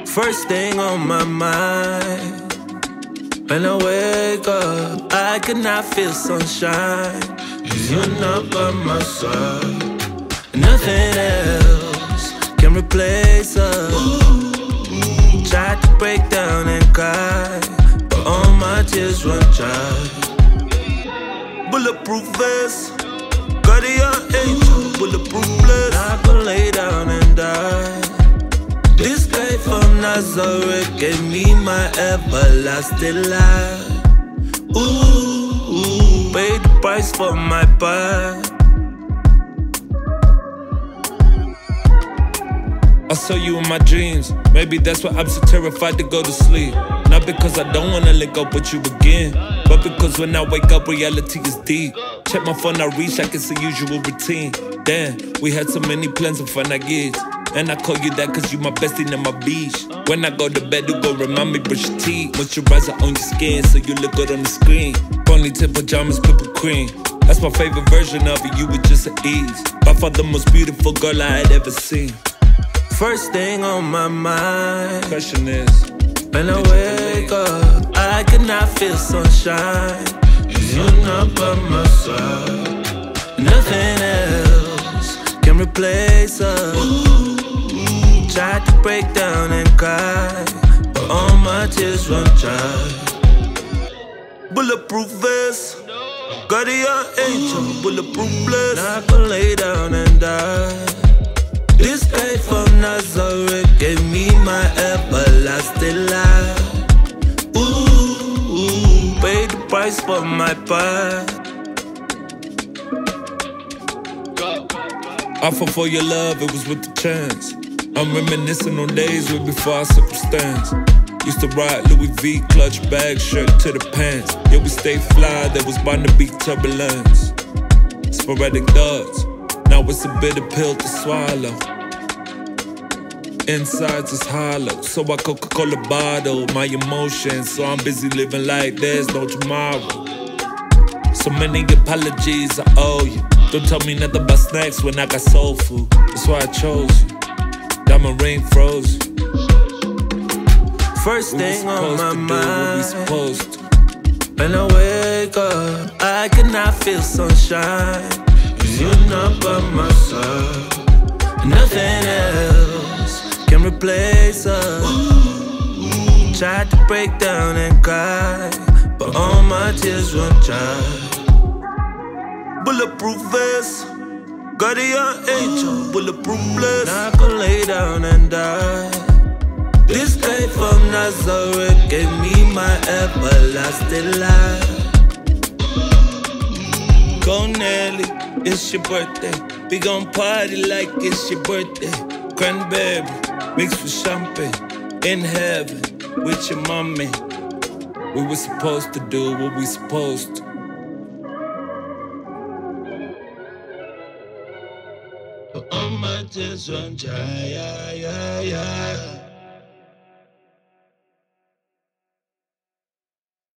First thing on my mind, when I wake up, I cannot feel sunshine. 'Cause you're not by my side. Nothing else can replace us. Tried to break down and cry, but all my tears run dry. Bulletproof vest, guardian angel, bulletproof bliss. I could lay down and die. This guy from Nazareth gave me my everlasting life. Ooh, paid the price for my pride. I saw you in my dreams. Maybe that's why I'm so terrified to go to sleep. Not because I don't wanna link up with you again, but because when I wake up, reality is deep. Check my phone, I reach, I can see usual routine. Damn, we had so many plans of fun, I guess. And I call you that cause you my bestie and my beach. When I go to bed, you go remind me, brush your teeth. Moisturizer on your skin, so you look good on the screen. Ponytail pajamas, purple cream. That's my favorite version of it, you were just at ease. By far the most beautiful girl I had ever seen. First thing on my mind, Question is, when I wake up, I cannot feel sunshine. 'Cause you're not by my side. Nothing else can replace us. Tried to break down and cry, but all my tears run dry. Bulletproof vest, guardian angel, bulletproof bliss. I could lay down and die. This guy from Nazareth gave me my everlasting life. Ooh, paid the price for my pride. I fought for your love, it was with the chance. I'm reminiscing on days way before our circumstance. Used to ride Louis V, clutch bag, shirt to the pants. Yeah, we stayed fly, there was bound to be turbulence. Sporadic thoughts, now it's a bitter pill to swallow. Insides is hollow, so I Coca-Cola bottle my emotions. So I'm busy living like there's no tomorrow. So many apologies I owe you. Don't tell me nothing about snacks when I got soul food. That's why I chose you. Diamond ring froze you. First thing on my mind, supposed to. when I wake up, I cannot feel sunshine. 'Cause you're not by my side. Nothing else can replace us. Tried to break down and cry, but all my tears run dry. Bulletproof vest, guardian angel, bulletproof bliss. I could lay down and die. This guy from Nazareth gave me my everlasting life. Go Nelly, it's your birthday. We gon' party like it's your birthday. Cranberry mixed with champagne. In heaven with your mommy. We were supposed to do what we supposed to. But all my tears run dry, yeah, yeah, yeah.